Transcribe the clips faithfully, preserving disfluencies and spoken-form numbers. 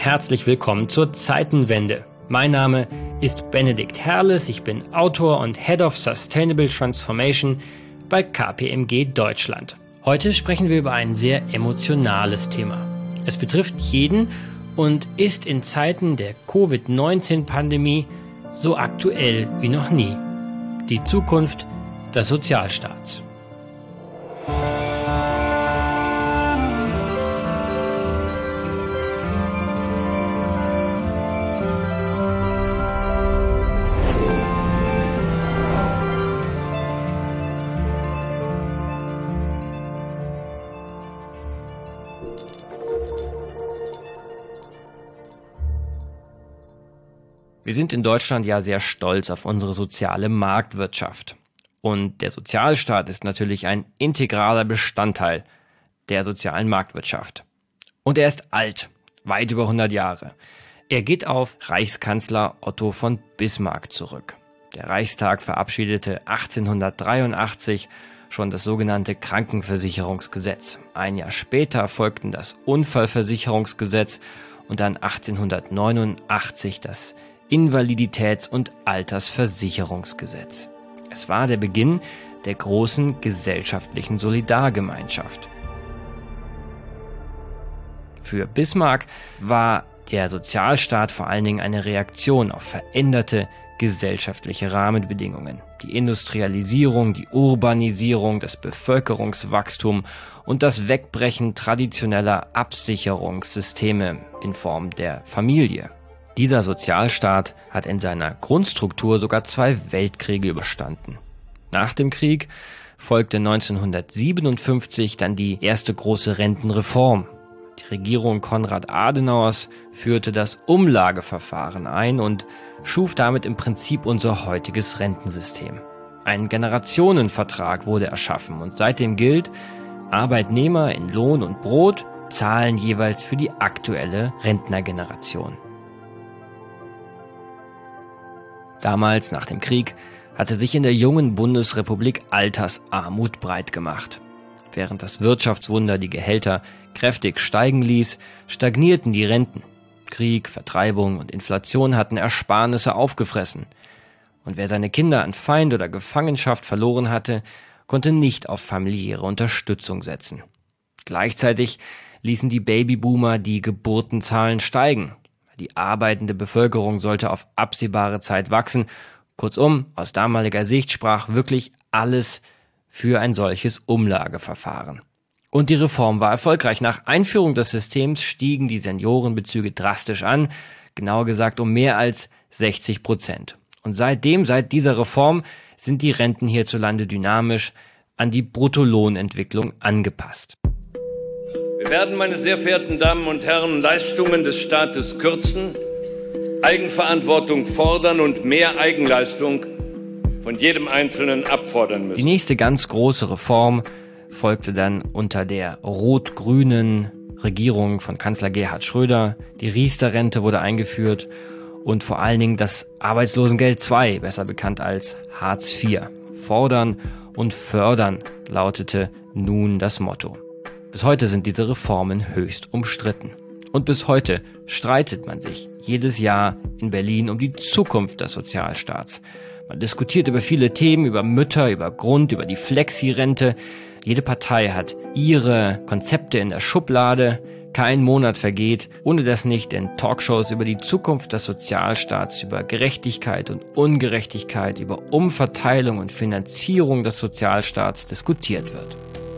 herzlich willkommen zur Zeitenwende. Mein Name ist Benedikt Herles, ich bin Autor und Head of Sustainable Transformation bei K P M G Deutschland. Heute sprechen wir über ein sehr emotionales Thema. Es betrifft jeden und ist in Zeiten der Covid neunzehn Pandemie so aktuell wie noch nie. Die Zukunft des Sozialstaats. Wir sind in Deutschland ja sehr stolz auf unsere soziale Marktwirtschaft. Und der Sozialstaat ist natürlich ein integraler Bestandteil der sozialen Marktwirtschaft. Und er ist alt, weit über hundert Jahre. Er geht auf Reichskanzler Otto von Bismarck zurück. Der Reichstag verabschiedete achtzehnhundertdreiundachtzig schon das sogenannte Krankenversicherungsgesetz. Ein Jahr später folgten das Unfallversicherungsgesetz und dann achtzehnhundertneunundachtzig das Invaliditäts- und Altersversicherungsgesetz. Es war der Beginn der großen gesellschaftlichen Solidargemeinschaft. Für Bismarck war der Sozialstaat vor allen Dingen eine Reaktion auf veränderte gesellschaftliche Rahmenbedingungen. Die Industrialisierung, die Urbanisierung, das Bevölkerungswachstum und das Wegbrechen traditioneller Absicherungssysteme in Form der Familie. Dieser Sozialstaat hat in seiner Grundstruktur sogar zwei Weltkriege überstanden. Nach dem Krieg folgte neunzehnhundertsiebenundfünfzig dann die erste große Rentenreform. Die Regierung Konrad Adenauers führte das Umlageverfahren ein und schuf damit im Prinzip unser heutiges Rentensystem. Ein Generationenvertrag wurde erschaffen und seitdem gilt, Arbeitnehmer in Lohn und Brot zahlen jeweils für die aktuelle Rentnergeneration. Damals, nach dem Krieg, hatte sich in der jungen Bundesrepublik Altersarmut breit gemacht. Während das Wirtschaftswunder die Gehälter kräftig steigen ließ, stagnierten die Renten. Krieg, Vertreibung und Inflation hatten Ersparnisse aufgefressen. Und wer seine Kinder an Feind oder Gefangenschaft verloren hatte, konnte nicht auf familiäre Unterstützung setzen. Gleichzeitig ließen die Babyboomer die Geburtenzahlen steigen. Die arbeitende Bevölkerung sollte auf absehbare Zeit wachsen. Kurzum, aus damaliger Sicht sprach wirklich alles für ein solches Umlageverfahren. Und die Reform war erfolgreich. Nach Einführung des Systems stiegen die Seniorenbezüge drastisch an, genauer gesagt um mehr als sechzig Prozent. Und seitdem, seit dieser Reform, sind die Renten hierzulande dynamisch an die Bruttolohnentwicklung angepasst. Wir werden, meine sehr verehrten Damen und Herren, Leistungen des Staates kürzen, Eigenverantwortung fordern und mehr Eigenleistung von jedem Einzelnen abfordern müssen. Die nächste ganz große Reform folgte dann unter der rot-grünen Regierung von Kanzler Gerhard Schröder. Die Riester-Rente wurde eingeführt und vor allen Dingen das Arbeitslosengeld zwei, besser bekannt als Hartz vier. Fordern und fördern lautete nun das Motto. Bis heute sind diese Reformen höchst umstritten. Und bis heute streitet man sich jedes Jahr in Berlin um die Zukunft des Sozialstaats. Man diskutiert über viele Themen, über Mütter, über Grund, über die Flexi-Rente. Jede Partei hat ihre Konzepte in der Schublade. Kein Monat vergeht, ohne dass nicht in Talkshows über die Zukunft des Sozialstaats, über Gerechtigkeit und Ungerechtigkeit, über Umverteilung und Finanzierung des Sozialstaats diskutiert wird.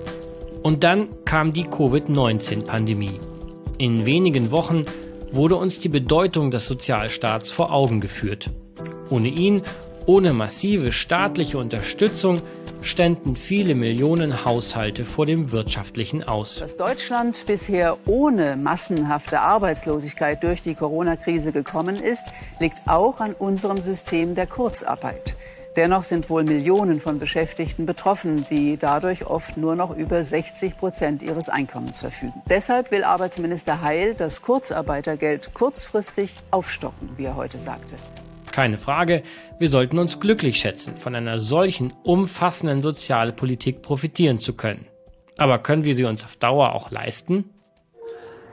Und dann kam die Covid neunzehn Pandemie. In wenigen Wochen wurde uns die Bedeutung des Sozialstaats vor Augen geführt. Ohne ihn, ohne massive staatliche Unterstützung, ständen viele Millionen Haushalte vor dem wirtschaftlichen Aus. Dass Deutschland bisher ohne massenhafte Arbeitslosigkeit durch die Corona-Krise gekommen ist, liegt auch an unserem System der Kurzarbeit. Dennoch sind wohl Millionen von Beschäftigten betroffen, die dadurch oft nur noch über sechzig Prozent ihres Einkommens verfügen. Deshalb will Arbeitsminister Heil das Kurzarbeitergeld kurzfristig aufstocken, wie er heute sagte. Keine Frage, wir sollten uns glücklich schätzen, von einer solchen umfassenden Sozialpolitik profitieren zu können. Aber können wir sie uns auf Dauer auch leisten?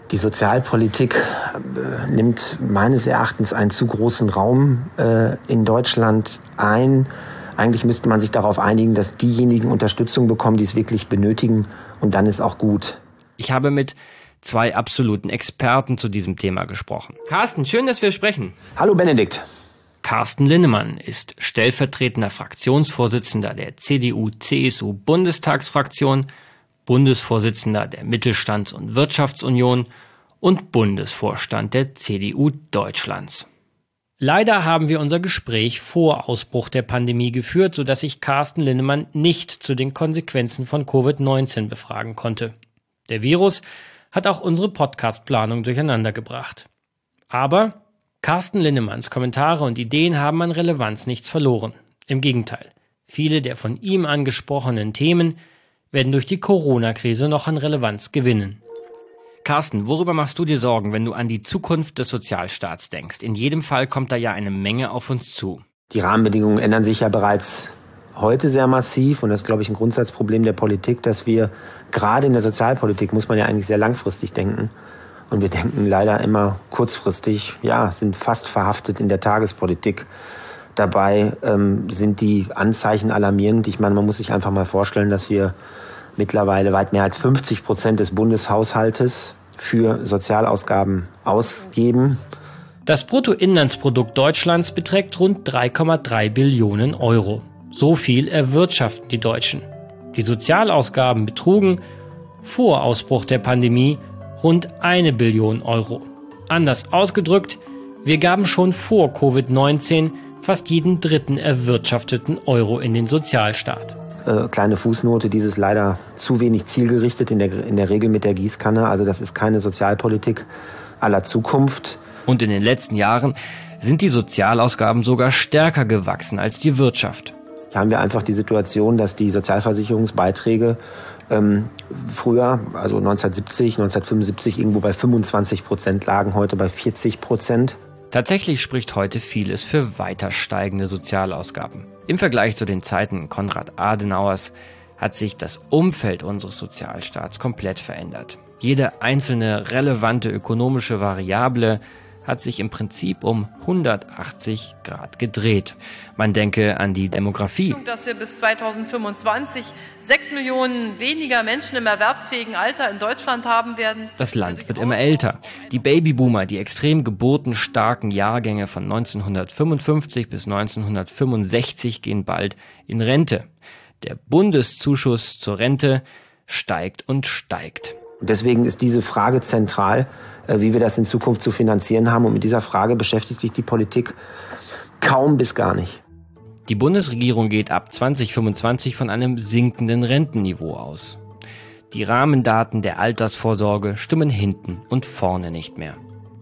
Die Sozialpolitik äh, nimmt meines Erachtens einen zu großen Raum äh, in Deutschland ein. Eigentlich müsste man sich darauf einigen, dass diejenigen Unterstützung bekommen, die es wirklich benötigen, und dann ist auch gut. Ich habe mit zwei absoluten Experten zu diesem Thema gesprochen. Carsten, schön, dass wir sprechen. Hallo Benedikt. Carsten Linnemann ist stellvertretender Fraktionsvorsitzender der C D U C S U-Bundestagsfraktion, Bundesvorsitzender der Mittelstands- und Wirtschaftsunion und Bundesvorstand der C D U Deutschlands. Leider haben wir unser Gespräch vor Ausbruch der Pandemie geführt, sodass ich Carsten Linnemann nicht zu den Konsequenzen von Covid neunzehn befragen konnte. Der Virus hat auch unsere Podcast-Planung durcheinandergebracht. Aber Carsten Linnemanns Kommentare und Ideen haben an Relevanz nichts verloren. Im Gegenteil, viele der von ihm angesprochenen Themen werden durch die Corona-Krise noch an Relevanz gewinnen. Carsten, worüber machst du dir Sorgen, wenn du an die Zukunft des Sozialstaats denkst? In jedem Fall kommt da ja eine Menge auf uns zu. Die Rahmenbedingungen ändern sich ja bereits heute sehr massiv und das ist, glaube ich, ein Grundsatzproblem der Politik, dass wir gerade in der Sozialpolitik, muss man ja eigentlich sehr langfristig denken, und wir denken leider immer kurzfristig, ja, sind fast verhaftet in der Tagespolitik. Dabei ähm, sind die Anzeichen alarmierend. Ich meine, man muss sich einfach mal vorstellen, dass wir mittlerweile weit mehr als fünfzig Prozent des Bundeshaushaltes für Sozialausgaben ausgeben. Das Bruttoinlandsprodukt Deutschlands beträgt rund drei Komma drei Billionen Euro. So viel erwirtschaften die Deutschen. Die Sozialausgaben betrugen vor Ausbruch der Pandemie rund eine Billion Euro. Anders ausgedrückt, wir gaben schon vor Covid neunzehn fast jeden dritten erwirtschafteten Euro in den Sozialstaat. Äh, kleine Fußnote, dieses leider zu wenig zielgerichtet, in der, in der Regel mit der Gießkanne. Also das ist keine Sozialpolitik aller Zukunft. Und in den letzten Jahren sind die Sozialausgaben sogar stärker gewachsen als die Wirtschaft. Hier haben wir einfach die Situation, dass die Sozialversicherungsbeiträge ähm, früher, also neunzehnhundertsiebzig, neunzehnhundertfünfundsiebzig, irgendwo bei fünfundzwanzig Prozent lagen, heute bei vierzig Prozent. Tatsächlich spricht heute vieles für weiter steigende Sozialausgaben. Im Vergleich zu den Zeiten Konrad Adenauers hat sich das Umfeld unseres Sozialstaats komplett verändert. Jede einzelne relevante ökonomische Variable hat sich im Prinzip um hundertachtzig Grad gedreht. Man denke an die Demografie. Dass wir bis zweitausendfünfundzwanzig sechs Millionen weniger Menschen im erwerbsfähigen Alter in Deutschland haben werden. Das Land wird immer älter. Die Babyboomer, die extrem geburtenstarken Jahrgänge von neunzehnhundertfünfundfünfzig bis neunzehnhundertfünfundsechzig gehen bald in Rente. Der Bundeszuschuss zur Rente steigt und steigt. Deswegen ist diese Frage zentral, wie wir das in Zukunft zu finanzieren haben. Und mit dieser Frage beschäftigt sich die Politik kaum bis gar nicht. Die Bundesregierung geht ab zweitausendfünfundzwanzig von einem sinkenden Rentenniveau aus. Die Rahmendaten der Altersvorsorge stimmen hinten und vorne nicht mehr.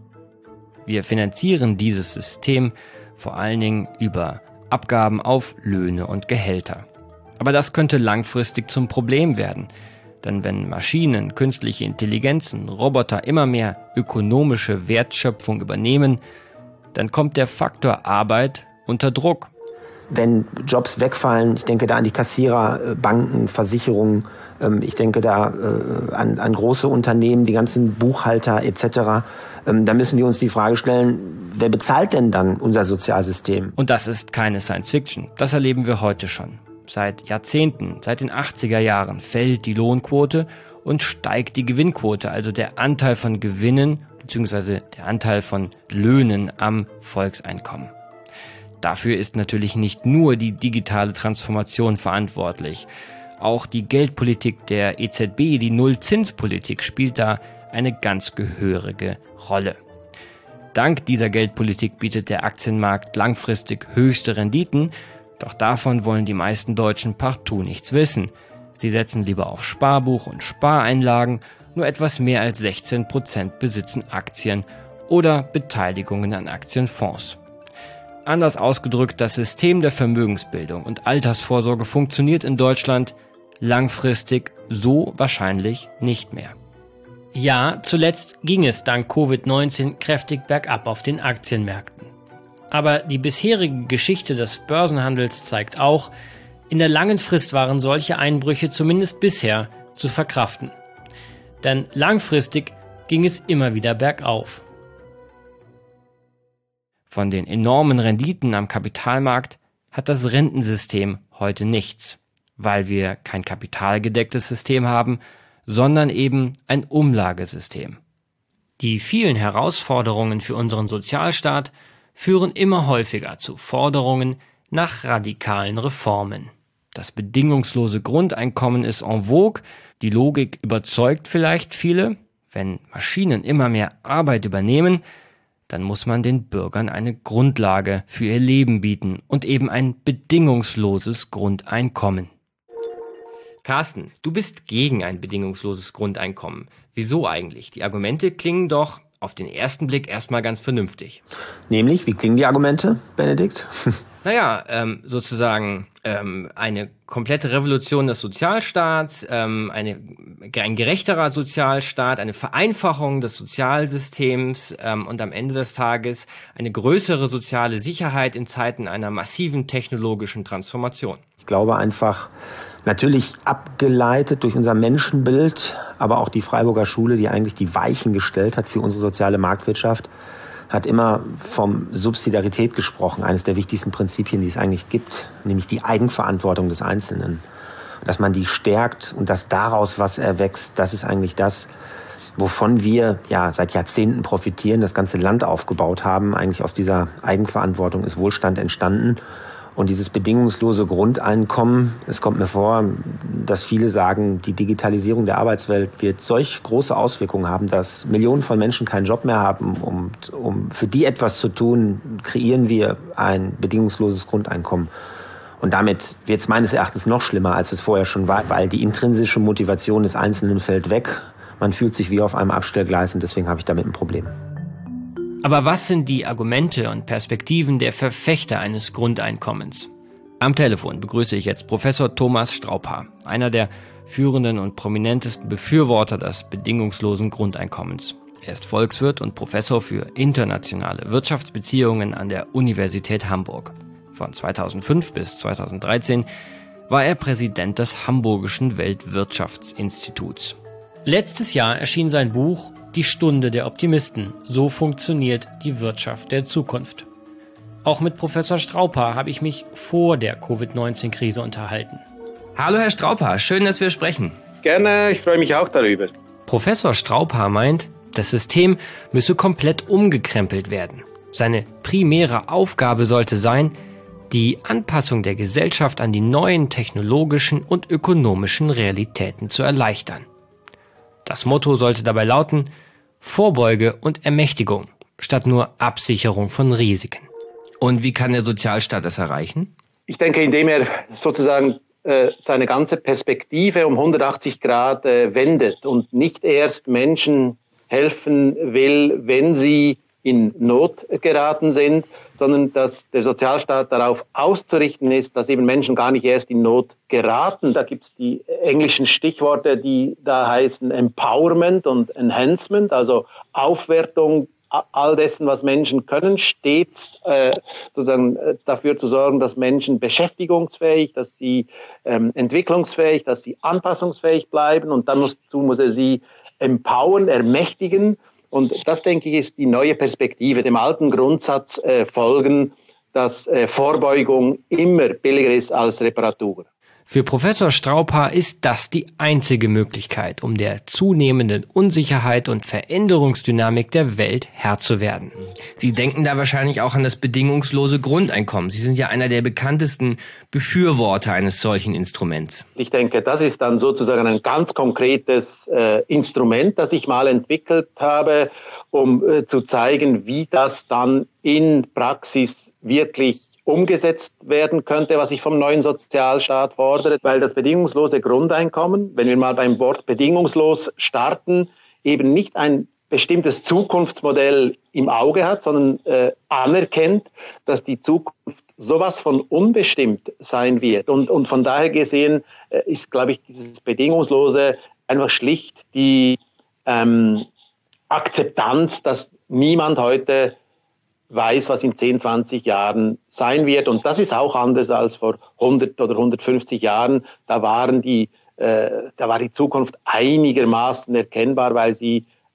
Wir finanzieren dieses System vor allen Dingen über Abgaben auf Löhne und Gehälter. Aber das könnte langfristig zum Problem werden. Denn wenn Maschinen, künstliche Intelligenzen, Roboter immer mehr ökonomische Wertschöpfung übernehmen, dann kommt der Faktor Arbeit unter Druck. Wenn Jobs wegfallen, ich denke da an die Kassierer, Banken, Versicherungen, ich denke da an, an große Unternehmen, die ganzen Buchhalter et cetera, da müssen wir uns die Frage stellen, wer bezahlt denn dann unser Sozialsystem? Und das ist keine Science Fiction, das erleben wir heute schon. Seit Jahrzehnten, seit den achtziger Jahren fällt die Lohnquote und steigt die Gewinnquote, also der Anteil von Gewinnen bzw. der Anteil von Löhnen am Volkseinkommen. Dafür ist natürlich nicht nur die digitale Transformation verantwortlich. Auch die Geldpolitik der E Z B, die Nullzinspolitik, spielt da eine ganz gehörige Rolle. Dank dieser Geldpolitik bietet der Aktienmarkt langfristig höchste Renditen. Doch davon wollen die meisten Deutschen partout nichts wissen. Sie setzen lieber auf Sparbuch und Spareinlagen, nur etwas mehr als sechzehn Prozent besitzen Aktien oder Beteiligungen an Aktienfonds. Anders ausgedrückt, das System der Vermögensbildung und Altersvorsorge funktioniert in Deutschland langfristig so wahrscheinlich nicht mehr. Ja, zuletzt ging es dank Covid neunzehn kräftig bergab auf den Aktienmärkten. Aber die bisherige Geschichte des Börsenhandels zeigt auch, in der langen Frist waren solche Einbrüche zumindest bisher zu verkraften. Denn langfristig ging es immer wieder bergauf. Von den enormen Renditen am Kapitalmarkt hat das Rentensystem heute nichts, weil wir kein kapitalgedecktes System haben, sondern eben ein Umlagesystem. Die vielen Herausforderungen für unseren Sozialstaat führen immer häufiger zu Forderungen nach radikalen Reformen. Das bedingungslose Grundeinkommen ist en vogue, die Logik überzeugt vielleicht viele. Wenn Maschinen immer mehr Arbeit übernehmen, dann muss man den Bürgern eine Grundlage für ihr Leben bieten und eben ein bedingungsloses Grundeinkommen. Carsten, du bist gegen ein bedingungsloses Grundeinkommen. Wieso eigentlich? Die Argumente klingen doch auf den ersten Blick erstmal ganz vernünftig. Nämlich, wie klingen die Argumente, Benedikt? Naja, ähm, sozusagen ähm, eine komplette Revolution des Sozialstaats, ähm, eine, ein gerechterer Sozialstaat, eine Vereinfachung des Sozialsystems ähm, und am Ende des Tages eine größere soziale Sicherheit in Zeiten einer massiven technologischen Transformation. Ich glaube einfach, natürlich abgeleitet durch unser Menschenbild, aber auch die Freiburger Schule, die eigentlich die Weichen gestellt hat für unsere soziale Marktwirtschaft, hat immer vom Subsidiarität gesprochen, eines der wichtigsten Prinzipien, die es eigentlich gibt, nämlich die Eigenverantwortung des Einzelnen. Dass man die stärkt und dass daraus was erwächst, das ist eigentlich das, wovon wir ja seit Jahrzehnten profitieren, das ganze Land aufgebaut haben. Eigentlich aus dieser Eigenverantwortung ist Wohlstand entstanden. Und dieses bedingungslose Grundeinkommen, es kommt mir vor, dass viele sagen, die Digitalisierung der Arbeitswelt wird solch große Auswirkungen haben, dass Millionen von Menschen keinen Job mehr haben. Und um für die etwas zu tun, kreieren wir ein bedingungsloses Grundeinkommen. Und damit wird es meines Erachtens noch schlimmer, als es vorher schon war, weil die intrinsische Motivation des Einzelnen fällt weg. Man fühlt sich wie auf einem Abstellgleis und deswegen habe ich damit ein Problem. Aber was sind die Argumente und Perspektiven der Verfechter eines Grundeinkommens? Am Telefon begrüße ich jetzt Professor Thomas Straubhaar, einer der führenden und prominentesten Befürworter des bedingungslosen Grundeinkommens. Er ist Volkswirt und Professor für internationale Wirtschaftsbeziehungen an der Universität Hamburg. Von zweitausendfünf bis zweitausenddreizehn war er Präsident des Hamburgischen Weltwirtschaftsinstituts. Letztes Jahr erschien sein Buch Die Stunde der Optimisten. So funktioniert die Wirtschaft der Zukunft. Auch mit Professor Straubhaar habe ich mich vor der Covid neunzehn Krise unterhalten. Hallo Herr Straubhaar, schön, dass wir sprechen. Gerne, ich freue mich auch darüber. Professor Straubhaar meint, das System müsse komplett umgekrempelt werden. Seine primäre Aufgabe sollte sein, die Anpassung der Gesellschaft an die neuen technologischen und ökonomischen Realitäten zu erleichtern. Das Motto sollte dabei lauten: Vorbeuge und Ermächtigung statt nur Absicherung von Risiken. Und wie kann der Sozialstaat das erreichen? Ich denke, indem er sozusagen äh, seine ganze Perspektive um hundertachtzig Grad äh, wendet und nicht erst Menschen helfen will, wenn sie in Not geraten sind, sondern dass der Sozialstaat darauf auszurichten ist, dass eben Menschen gar nicht erst in Not geraten. Da gibt es die englischen Stichworte, die da heißen Empowerment und Enhancement, also Aufwertung all dessen, was Menschen können, stets äh, sozusagen äh, dafür zu sorgen, dass Menschen beschäftigungsfähig, dass sie ähm, entwicklungsfähig, dass sie anpassungsfähig bleiben, und dann muss, dazu muss er sie empowern, ermächtigen. Und das, denke ich, ist die neue Perspektive, dem alten Grundsatz äh, folgen, dass äh, Vorbeugung immer billiger ist als Reparatur. Für Professor Straubhaar ist das die einzige Möglichkeit, um der zunehmenden Unsicherheit und Veränderungsdynamik der Welt Herr zu werden. Sie denken da wahrscheinlich auch an das bedingungslose Grundeinkommen. Sie sind ja einer der bekanntesten Befürworter eines solchen Instruments. Ich denke, das ist dann sozusagen ein ganz konkretes äh, Instrument, das ich mal entwickelt habe, um äh, zu zeigen, wie das dann in Praxis wirklich umgesetzt werden könnte, was ich vom neuen Sozialstaat fordere, weil das bedingungslose Grundeinkommen, wenn wir mal beim Wort bedingungslos starten, eben nicht ein bestimmtes Zukunftsmodell im Auge hat, sondern äh, anerkennt, dass die Zukunft sowas von unbestimmt sein wird. Und, und von daher gesehen äh, ist, glaube ich, dieses Bedingungslose einfach schlicht die ähm, Akzeptanz, dass niemand heute weiß, was in zehn, zwanzig Jahren sein wird. Und das ist auch anders als vor hundert oder hundertfünfzig Jahren. Da waren die, äh, da war die Zukunft einigermaßen erkennbar, weil sie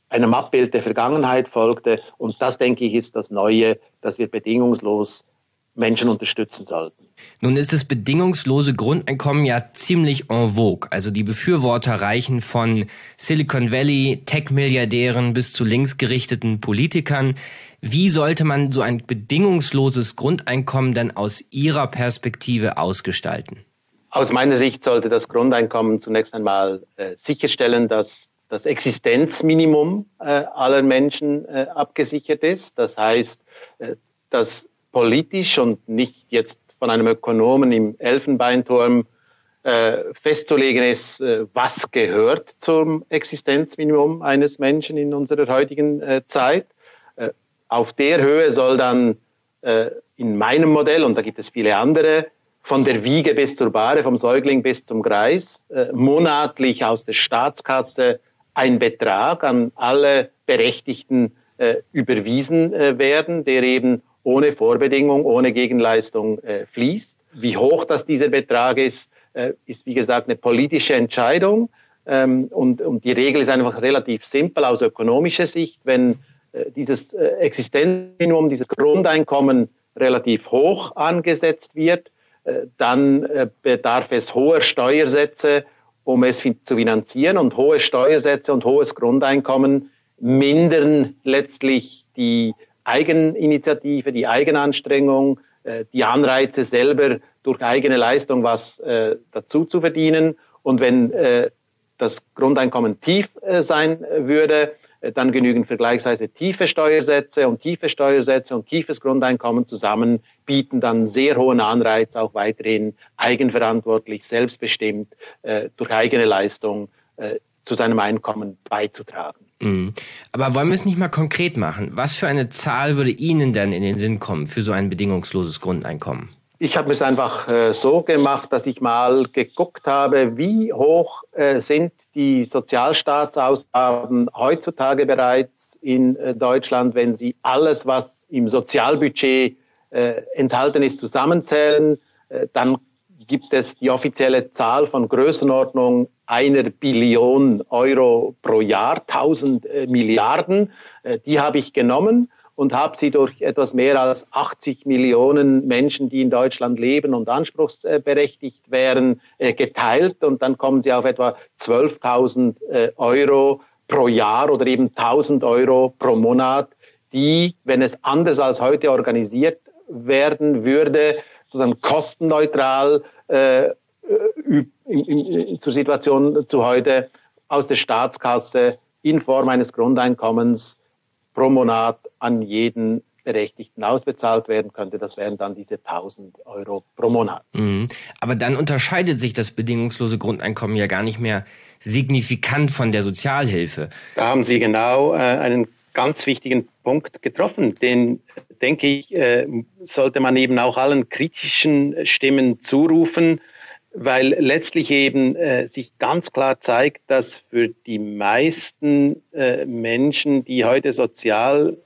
einem Abbild der Vergangenheit folgte. Und das, denke ich, ist das Neue, dass wir bedingungslos Menschen unterstützen sollten. Nun ist das bedingungslose Grundeinkommen ja ziemlich en vogue. Also die Befürworter reichen von Silicon Valley, Tech-Milliardären bis zu linksgerichteten Politikern. Wie sollte man so ein bedingungsloses Grundeinkommen denn aus Ihrer Perspektive ausgestalten? Aus meiner Sicht sollte das Grundeinkommen zunächst einmal äh, sicherstellen, dass das Existenzminimum äh, aller Menschen äh, abgesichert ist. Das heißt, äh, dass politisch und nicht jetzt von einem Ökonomen im Elfenbeinturm äh, festzulegen ist, äh, was gehört zum Existenzminimum eines Menschen in unserer heutigen äh, Zeit. Äh, auf der Höhe soll dann äh, in meinem Modell, und da gibt es viele andere, von der Wiege bis zur Bahre, vom Säugling bis zum Greis, äh, monatlich aus der Staatskasse ein Betrag an alle Berechtigten äh, überwiesen äh, werden, der eben ohne Vorbedingung, ohne Gegenleistung äh, fließt. Wie hoch das dieser Betrag ist, äh, ist wie gesagt eine politische Entscheidung. Ähm, und, und die Regel ist einfach relativ simpel aus ökonomischer Sicht. Wenn äh, dieses äh, Existenzminimum, dieses Grundeinkommen relativ hoch angesetzt wird, äh, dann äh, bedarf es hoher Steuersätze, um es fin- zu finanzieren. Und hohe Steuersätze und hohes Grundeinkommen mindern letztlich die Eigeninitiative, die Eigenanstrengung, äh, die Anreize selber durch eigene Leistung was äh, dazu zu verdienen. Und wenn äh, das Grundeinkommen tief äh, sein würde, äh, dann genügen vergleichsweise tiefe Steuersätze und tiefe Steuersätze und tiefes Grundeinkommen zusammen bieten dann sehr hohen Anreiz, auch weiterhin eigenverantwortlich, selbstbestimmt, äh, durch eigene Leistung äh, zu seinem Einkommen beizutragen. Mhm. Aber wollen wir es nicht mal konkret machen? Was für eine Zahl würde Ihnen denn in den Sinn kommen für so ein bedingungsloses Grundeinkommen? Ich habe es einfach äh, so gemacht, dass ich mal geguckt habe, wie hoch äh, sind die Sozialstaatsausgaben heutzutage bereits in äh, Deutschland, wenn Sie alles, was im Sozialbudget äh, enthalten ist, zusammenzählen. Äh, dann gibt es die offizielle Zahl von Größenordnung einer Billion Euro pro Jahr, tausend äh, Milliarden. Äh, die habe ich genommen und habe sie durch etwas mehr als achtzig Millionen Menschen, die in Deutschland leben und anspruchsberechtigt wären, äh, geteilt. Und dann kommen sie auf etwa zwölftausend äh, Euro pro Jahr oder eben tausend Euro pro Monat, die, wenn es anders als heute organisiert werden würde, sozusagen kostenneutral äh, in, in, in, zur Situation zu heute aus der Staatskasse in Form eines Grundeinkommens pro Monat an jeden Berechtigten ausbezahlt werden könnte. Das wären dann diese tausend Euro pro Monat. Mhm. Aber dann unterscheidet sich das bedingungslose Grundeinkommen ja gar nicht mehr signifikant von der Sozialhilfe. Da haben Sie genau äh, einen ganz wichtigen Punkt getroffen, den, denke ich, äh, sollte man eben auch allen kritischen Stimmen zurufen, weil letztlich eben äh, sich ganz klar zeigt, dass für die meisten äh, Menschen, die heute Sozialhilfe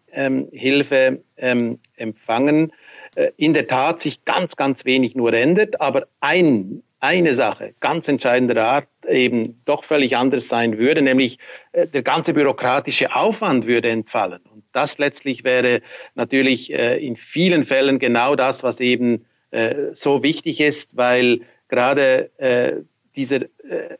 ähm, ähm, empfangen, äh, in der Tat sich ganz, ganz wenig nur ändert, aber ein eine Sache ganz entscheidender Art eben doch völlig anders sein würde, nämlich äh, der ganze bürokratische Aufwand würde entfallen. Und das letztlich wäre natürlich äh, in vielen Fällen genau das, was eben äh, so wichtig ist, weil gerade äh, dieser äh,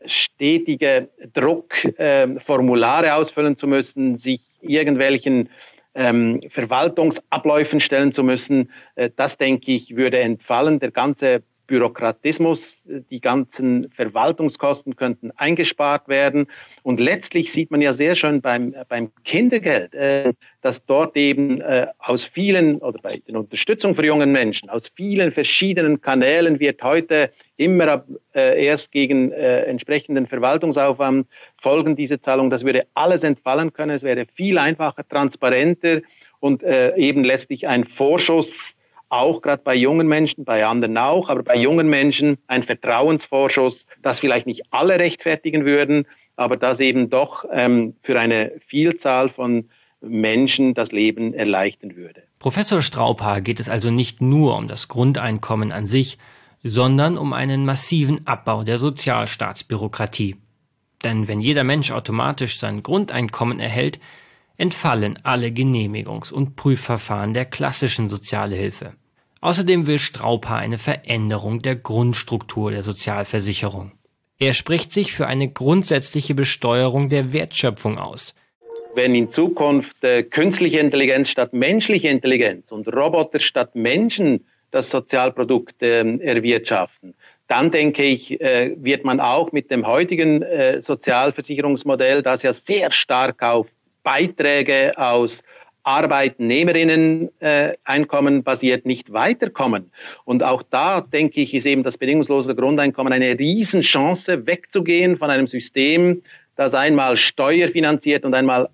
stetige Druck, äh, Formulare ausfüllen zu müssen, sich irgendwelchen ähm, Verwaltungsabläufen stellen zu müssen, äh, das, denke ich, würde entfallen. Der ganze Bürokratismus, die ganzen Verwaltungskosten könnten eingespart werden. Und letztlich sieht man ja sehr schön beim, beim Kindergeld, äh, dass dort eben äh, aus vielen, oder bei der Unterstützung für jungen Menschen, aus vielen verschiedenen Kanälen wird heute immer äh, erst gegen äh, entsprechenden Verwaltungsaufwand folgen diese Zahlung. Das würde alles entfallen können. Es wäre viel einfacher, transparenter und äh, eben letztlich ein Vorschuss, auch gerade bei jungen Menschen, bei anderen auch, aber bei jungen Menschen ein Vertrauensvorschuss, das vielleicht nicht alle rechtfertigen würden, aber das eben doch ähm, für eine Vielzahl von Menschen das Leben erleichtern würde. Professor Straubhaar geht es also nicht nur um das Grundeinkommen an sich, sondern um einen massiven Abbau der Sozialstaatsbürokratie. Denn wenn jeder Mensch automatisch sein Grundeinkommen erhält, entfallen alle Genehmigungs- und Prüfverfahren der klassischen Sozialhilfe. Außerdem will Straubhaar eine Veränderung der Grundstruktur der Sozialversicherung. Er spricht sich für eine grundsätzliche Besteuerung der Wertschöpfung aus. Wenn in Zukunft äh, künstliche Intelligenz statt menschliche Intelligenz und Roboter statt Menschen das Sozialprodukt äh, erwirtschaften, dann denke ich, äh, wird man auch mit dem heutigen äh, Sozialversicherungsmodell, das ja sehr stark auf Beiträge aus Arbeitnehmerinnen-Einkommen äh, basiert, nicht weiterkommen. Und auch da, denke ich, ist eben das bedingungslose Grundeinkommen eine Riesenchance, wegzugehen von einem System, das einmal steuerfinanziert und einmal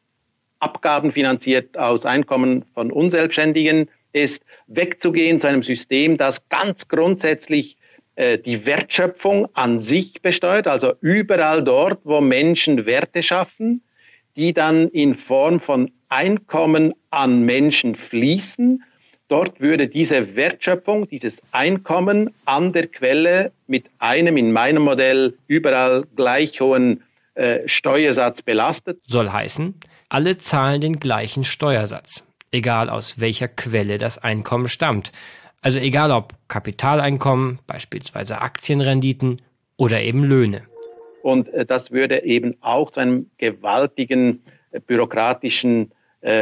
abgabenfinanziert aus Einkommen von Unselbstständigen ist, wegzugehen zu einem System, das ganz grundsätzlich äh, die Wertschöpfung an sich besteuert, also überall dort, wo Menschen Werte schaffen, die dann in Form von Einkommen an Menschen fließen. Dort würde diese Wertschöpfung, dieses Einkommen an der Quelle mit einem in meinem Modell überall gleich hohen äh, Steuersatz belastet. Soll heißen, alle zahlen den gleichen Steuersatz, egal aus welcher Quelle das Einkommen stammt. Also egal ob Kapitaleinkommen, beispielsweise Aktienrenditen oder eben Löhne. Und äh, das würde eben auch zu einem gewaltigen äh, bürokratischen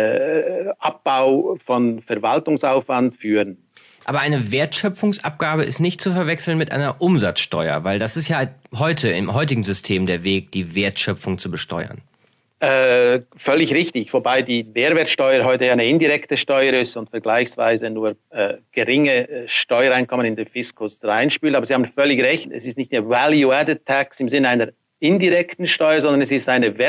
äh, Abbau von Verwaltungsaufwand führen. Aber eine Wertschöpfungsabgabe ist nicht zu verwechseln mit einer Umsatzsteuer, weil das ist ja heute im heutigen System der Weg, die Wertschöpfung zu besteuern. Äh, völlig richtig, wobei die Mehrwertsteuer heute ja eine indirekte Steuer ist und vergleichsweise nur äh, geringe äh, Steuereinkommen in den Fiskus reinspült. Aber Sie haben völlig recht, es ist nicht eine Value-Added Tax im Sinne einer indirekten Steuer, sondern es ist eine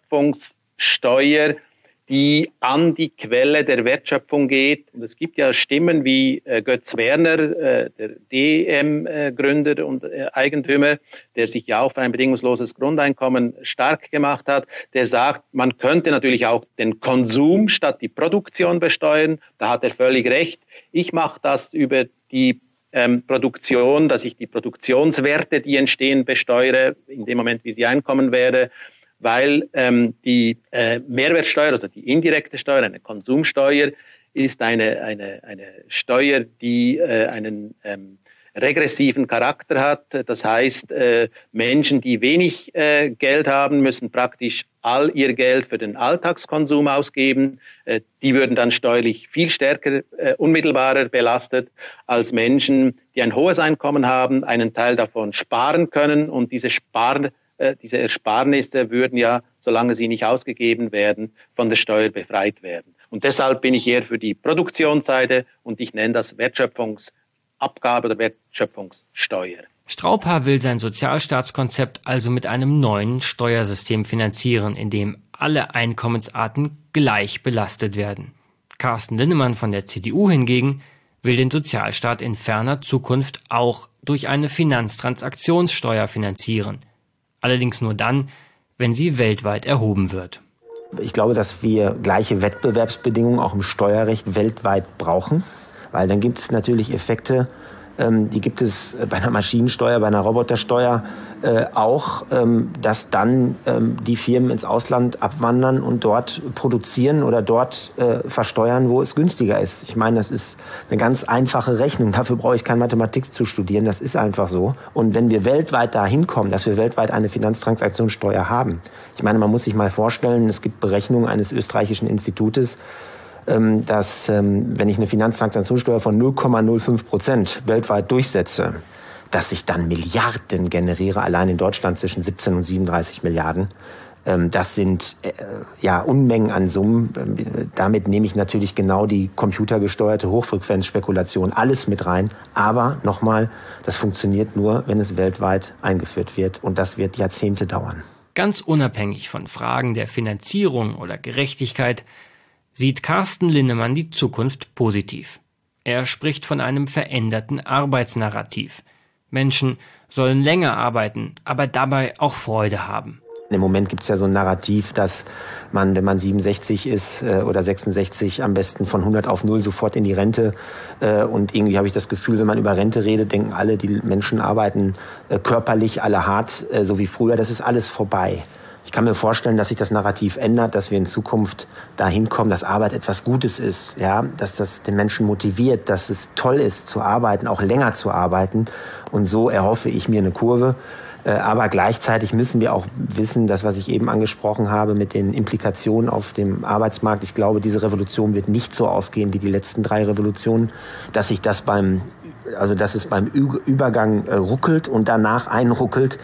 Wertschöpfungssteuer, die an die Quelle der Wertschöpfung geht. Und es gibt ja Stimmen wie äh, Götz Werner, äh, der D M-Gründer äh, und äh, Eigentümer, der sich ja auch für ein bedingungsloses Grundeinkommen stark gemacht hat, der sagt, man könnte natürlich auch den Konsum statt die Produktion besteuern. Da hat er völlig recht. Ich mache das über die ähm, Produktion, dass ich die Produktionswerte, die entstehen, besteuere, in dem Moment, wie sie Einkommen wäre, weil ähm, die äh, Mehrwertsteuer, also die indirekte Steuer, eine Konsumsteuer, ist eine, eine, eine Steuer, die äh, einen ähm, regressiven Charakter hat. Das heißt, äh, Menschen, die wenig äh, Geld haben, müssen praktisch all ihr Geld für den Alltagskonsum ausgeben. Äh, die würden dann steuerlich viel stärker, äh, unmittelbarer belastet als Menschen, die ein hohes Einkommen haben, einen Teil davon sparen können und diese Spar Diese Ersparnisse würden ja, solange sie nicht ausgegeben werden, von der Steuer befreit werden. Und deshalb bin ich eher für die Produktionsseite und ich nenne das Wertschöpfungsabgabe oder Wertschöpfungssteuer. Straubhaar will sein Sozialstaatskonzept also mit einem neuen Steuersystem finanzieren, in dem alle Einkommensarten gleich belastet werden. Carsten Linnemann von der C D U hingegen will den Sozialstaat in ferner Zukunft auch durch eine Finanztransaktionssteuer finanzieren. Allerdings nur dann, wenn sie weltweit erhoben wird. Ich glaube, dass wir gleiche Wettbewerbsbedingungen auch im Steuerrecht weltweit brauchen, weil dann gibt es natürlich Effekte, ähm, die gibt es bei einer Maschinensteuer, bei einer Robotersteuer äh, auch, ähm, dass dann ähm, die Firmen ins Ausland abwandern und dort produzieren oder dort äh, versteuern, wo es günstiger ist. Ich meine, das ist eine ganz einfache Rechnung. Dafür brauche ich keine Mathematik zu studieren. Das ist einfach so. Und wenn wir weltweit dahin kommen, dass wir weltweit eine Finanztransaktionssteuer haben, ich meine, man muss sich mal vorstellen, es gibt Berechnungen eines österreichischen Institutes, dass, wenn ich eine Finanztransaktionssteuer von null Komma null fünf Prozent weltweit durchsetze, dass ich dann Milliarden generiere, allein in Deutschland zwischen siebzehn und siebenunddreißig Milliarden. Das sind ja Unmengen an Summen. Damit nehme ich natürlich genau die computergesteuerte Hochfrequenzspekulation alles mit rein. Aber nochmal, das funktioniert nur, wenn es weltweit eingeführt wird. Und das wird Jahrzehnte dauern. Ganz unabhängig von Fragen der Finanzierung oder Gerechtigkeit sieht Carsten Linnemann die Zukunft positiv. Er spricht von einem veränderten Arbeitsnarrativ. Menschen sollen länger arbeiten, aber dabei auch Freude haben. Im Moment gibt es ja so ein Narrativ, dass man, wenn man siebenundsechzig ist äh, oder sechsundsechzig, am besten von hundert auf null sofort in die Rente. Äh, und irgendwie habe ich das Gefühl, wenn man über Rente redet, denken alle, die Menschen arbeiten äh, körperlich, alle hart, äh, so wie früher. Das ist alles vorbei. Ich kann mir vorstellen, dass sich das Narrativ ändert, dass wir in Zukunft dahin kommen, dass Arbeit etwas Gutes ist, ja, dass das den Menschen motiviert, dass es toll ist zu arbeiten, auch länger zu arbeiten. Und so erhoffe ich mir eine Kurve. Aber gleichzeitig müssen wir auch wissen, das, was ich eben angesprochen habe mit den Implikationen auf dem Arbeitsmarkt. Ich glaube, diese Revolution wird nicht so ausgehen wie die letzten drei Revolutionen, dass sich das beim, also dass es beim Übergang ruckelt und danach einruckelt,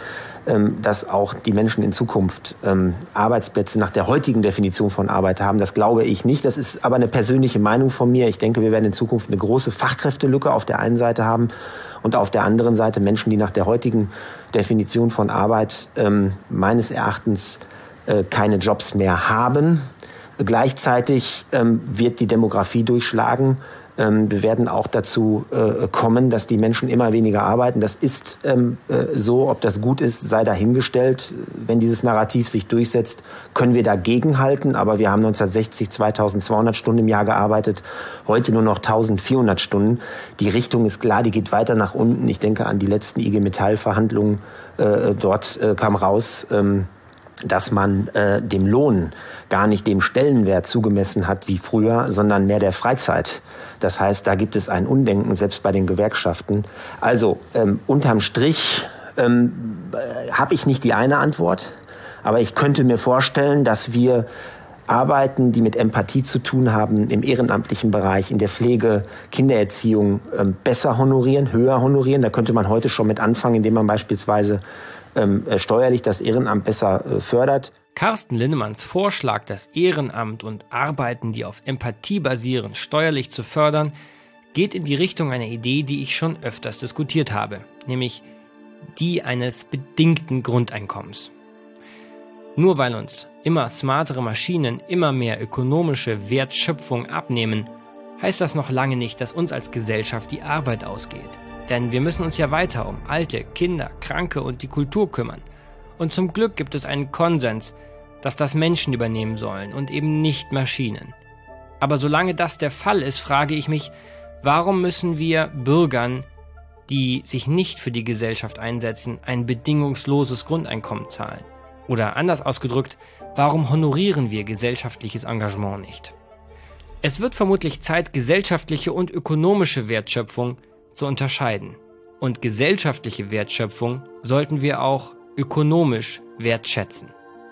dass auch die Menschen in Zukunft Arbeitsplätze nach der heutigen Definition von Arbeit haben. Das glaube ich nicht. Das ist aber eine persönliche Meinung von mir. Ich denke, wir werden in Zukunft eine große Fachkräftelücke auf der einen Seite haben und auf der anderen Seite Menschen, die nach der heutigen Definition von Arbeit ähm, meines Erachtens äh, keine Jobs mehr haben. Gleichzeitig ähm, wird die Demografie durchschlagen. Ähm, wir werden auch dazu äh, kommen, dass die Menschen immer weniger arbeiten. Das ist ähm, äh, so, ob das gut ist, sei dahingestellt. Wenn dieses Narrativ sich durchsetzt, können wir dagegenhalten. Aber wir haben neunzehnhundertsechzig zweitausendzweihundert Stunden im Jahr gearbeitet, heute nur noch eintausendvierhundert Stunden. Die Richtung ist klar, die geht weiter nach unten. Ich denke an die letzten I G Metall-Verhandlungen. Äh, dort äh, kam raus, ähm, dass man äh, dem Lohn gar nicht dem Stellenwert zugemessen hat wie früher, sondern mehr der Freizeit. Das heißt, da gibt es ein Undenken, selbst bei den Gewerkschaften. Also ähm, unterm Strich ähm, äh, habe ich nicht die eine Antwort, aber ich könnte mir vorstellen, dass wir Arbeiten, die mit Empathie zu tun haben, im ehrenamtlichen Bereich, in der Pflege, Kindererziehung ähm, besser honorieren, höher honorieren. Da könnte man heute schon mit anfangen, indem man beispielsweise ähm, steuerlich das Ehrenamt besser äh, fördert. Carsten Linnemanns Vorschlag, das Ehrenamt und Arbeiten, die auf Empathie basieren, steuerlich zu fördern, geht in die Richtung einer Idee, die ich schon öfters diskutiert habe, nämlich die eines bedingten Grundeinkommens. Nur weil uns immer smartere Maschinen immer mehr ökonomische Wertschöpfung abnehmen, heißt das noch lange nicht, dass uns als Gesellschaft die Arbeit ausgeht. Denn wir müssen uns ja weiter um Alte, Kinder, Kranke und die Kultur kümmern. Und zum Glück gibt es einen Konsens, dass das Menschen übernehmen sollen und eben nicht Maschinen. Aber solange das der Fall ist, frage ich mich, warum müssen wir Bürgern, die sich nicht für die Gesellschaft einsetzen, ein bedingungsloses Grundeinkommen zahlen? Oder anders ausgedrückt, warum honorieren wir gesellschaftliches Engagement nicht? Es wird vermutlich Zeit, gesellschaftliche und ökonomische Wertschöpfung zu unterscheiden. Und gesellschaftliche Wertschöpfung sollten wir auch ökonomisch wertschätzen.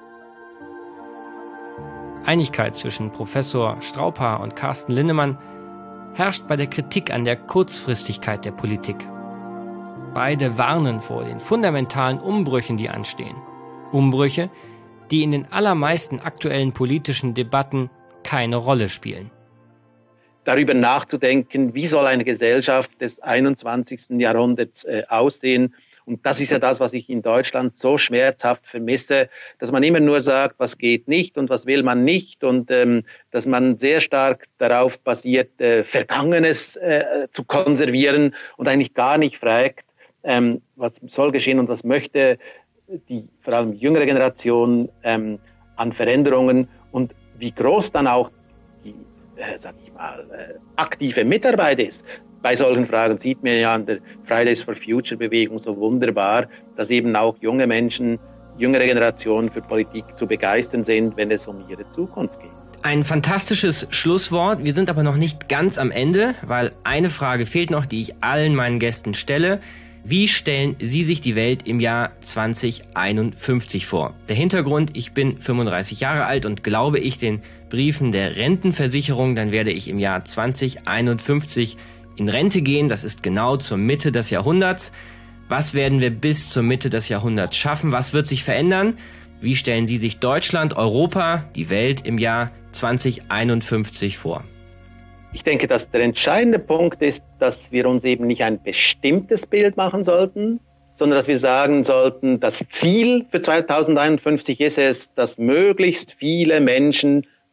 Einigkeit zwischen Professor Straubhaar und Carsten Linnemann herrscht bei der Kritik an der Kurzfristigkeit der Politik. Beide warnen vor den fundamentalen Umbrüchen, die anstehen. Umbrüche, die in den allermeisten aktuellen politischen Debatten keine Rolle spielen. Darüber nachzudenken, wie soll eine Gesellschaft des einundzwanzigsten Jahrhunderts äh, aussehen. Und das ist ja das, was ich in Deutschland so schmerzhaft vermisse, dass man immer nur sagt, was geht nicht und was will man nicht und ähm, dass man sehr stark darauf basiert, äh, Vergangenes äh, zu konservieren und eigentlich gar nicht fragt, ähm, was soll geschehen und was möchte die vor allem jüngere Generation ähm, an Veränderungen und wie groß dann auch die, äh, sag ich mal, äh, aktive Mitarbeit ist. Bei solchen Fragen sieht man ja an der Fridays for Future Bewegung so wunderbar, dass eben auch junge Menschen, jüngere Generationen für Politik zu begeistern sind, wenn es um ihre Zukunft geht. Ein fantastisches Schlusswort. Wir sind aber noch nicht ganz am Ende, weil eine Frage fehlt noch, die ich allen meinen Gästen stelle. Wie stellen Sie sich die Welt im Jahr zweitausendeinundfünfzig vor? Der Hintergrund, ich bin fünfunddreißig Jahre alt und glaube ich den Briefen der Rentenversicherung, dann werde ich im Jahr zweitausendeinundfünfzig in Rente gehen. Das ist genau zur Mitte des Jahrhunderts. Was werden wir bis zur Mitte des Jahrhunderts schaffen? Was wird sich verändern? Wie stellen Sie sich Deutschland, Europa, die Welt im Jahr zweitausendeinundfünfzig vor? Ich denke, dass der entscheidende Punkt ist, dass wir uns eben nicht ein bestimmtes Bild machen sollten, sondern dass wir sagen sollten, das Ziel für zweitausendeinundfünfzig ist es, dass möglichst viele Menschen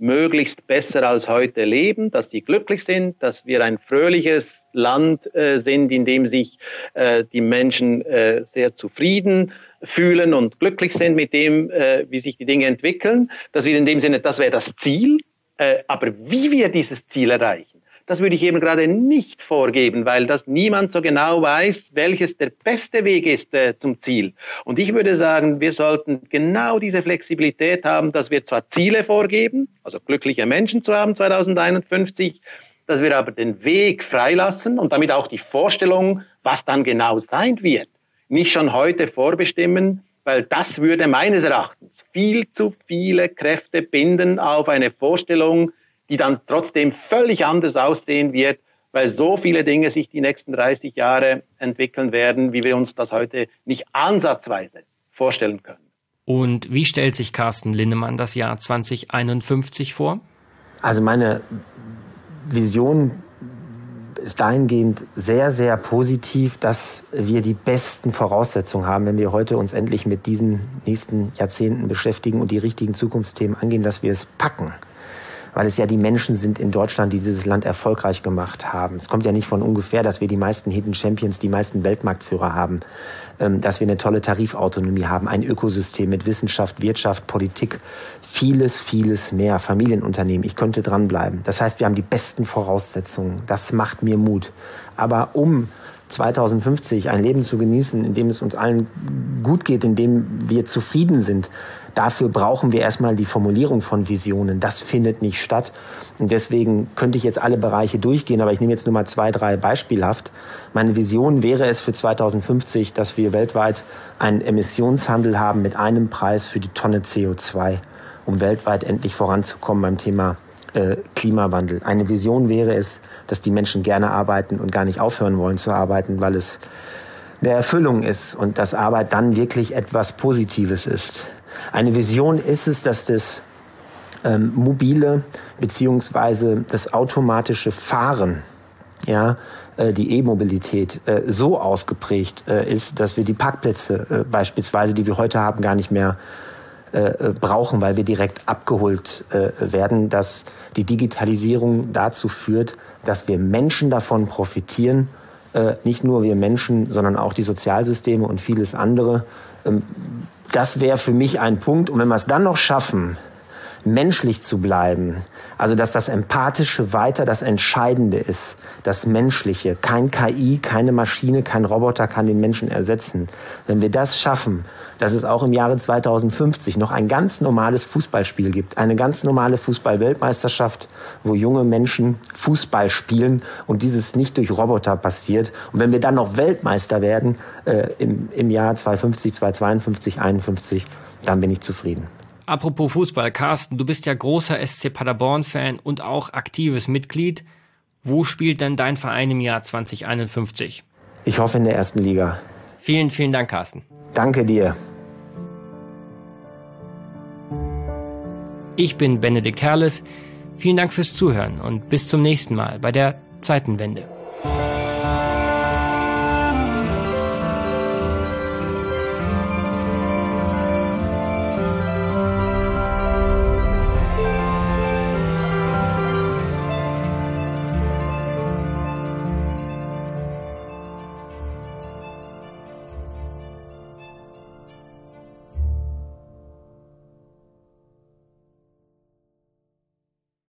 möglichst besser als heute leben, dass die glücklich sind, dass wir ein fröhliches Land äh, sind, in dem sich äh, die Menschen äh, sehr zufrieden fühlen und glücklich sind mit dem, äh, wie sich die Dinge entwickeln. Dass wir in dem Sinne, das wäre das Ziel. Äh, aber wie wir dieses Ziel erreichen, das würde ich eben gerade nicht vorgeben, weil das niemand so genau weiß, welches der beste Weg ist äh, zum Ziel. Und ich würde sagen, wir sollten genau diese Flexibilität haben, dass wir zwar Ziele vorgeben, also glückliche Menschen zu haben zweitausendeinundfünfzig, dass wir aber den Weg freilassen und damit auch die Vorstellung, was dann genau sein wird, nicht schon heute vorbestimmen, weil das würde meines Erachtens viel zu viele Kräfte binden auf eine Vorstellung, die dann trotzdem völlig anders aussehen wird, weil so viele Dinge sich die nächsten dreißig Jahre entwickeln werden, wie wir uns das heute nicht ansatzweise vorstellen können. Und wie stellt sich Carsten Linnemann das Jahr zweitausendeinundfünfzig vor? Also meine Vision ist dahingehend sehr, sehr positiv, dass wir die besten Voraussetzungen haben, wenn wir heute uns endlich mit diesen nächsten Jahrzehnten beschäftigen und die richtigen Zukunftsthemen angehen, dass wir es packen. Weil es ja die Menschen sind in Deutschland, die dieses Land erfolgreich gemacht haben. Es kommt ja nicht von ungefähr, dass wir die meisten Hidden Champions, die meisten Weltmarktführer haben, dass wir eine tolle Tarifautonomie haben, ein Ökosystem mit Wissenschaft, Wirtschaft, Politik, vieles, vieles mehr, Familienunternehmen. Ich könnte dranbleiben. Das heißt, wir haben die besten Voraussetzungen. Das macht mir Mut. Aber um zweitausendfünfzig ein Leben zu genießen, in dem es uns allen gut geht, in dem wir zufrieden sind, dafür brauchen wir erstmal die Formulierung von Visionen. Das findet nicht statt. Und deswegen könnte ich jetzt alle Bereiche durchgehen, aber ich nehme jetzt nur mal zwei, drei beispielhaft. Meine Vision wäre es für zweitausendfünfzig, dass wir weltweit einen Emissionshandel haben mit einem Preis für die Tonne C O zwei, um weltweit endlich voranzukommen beim Thema äh, Klimawandel. Eine Vision wäre es, dass die Menschen gerne arbeiten und gar nicht aufhören wollen zu arbeiten, weil es eine Erfüllung ist und dass Arbeit dann wirklich etwas Positives ist. Eine Vision ist es, dass das ähm, mobile beziehungsweise das automatische Fahren, ja, äh, die E-Mobilität äh, so ausgeprägt äh, ist, dass wir die Parkplätze äh, beispielsweise, die wir heute haben, gar nicht mehr äh, brauchen, weil wir direkt abgeholt äh, werden, dass die Digitalisierung dazu führt, dass wir Menschen davon profitieren, äh, nicht nur wir Menschen, sondern auch die Sozialsysteme und vieles andere. Ähm, Das wäre für mich ein Punkt. Und wenn wir es dann noch schaffen, menschlich zu bleiben, also dass das Empathische weiter das Entscheidende ist, das Menschliche, kein K I, keine Maschine, kein Roboter kann den Menschen ersetzen. Wenn wir das schaffen, dass es auch im Jahre zweitausendfünfzig noch ein ganz normales Fußballspiel gibt, eine ganz normale Fußball-Weltmeisterschaft, wo junge Menschen Fußball spielen und dieses nicht durch Roboter passiert. Und wenn wir dann noch Weltmeister werden äh, im, im Jahr zweitausendfünfzig, zweitausendzweiundfünfzig, einundfünfzig, dann bin ich zufrieden. Apropos Fußball, Carsten, du bist ja großer S C Paderborn-Fan und auch aktives Mitglied. Wo spielt denn dein Verein im Jahr zweitausendeinundfünfzig? Ich hoffe in der ersten Liga. Vielen, vielen Dank, Carsten. Danke dir. Ich bin Benedikt Herles. Vielen Dank fürs Zuhören und bis zum nächsten Mal bei der Zeitenwende.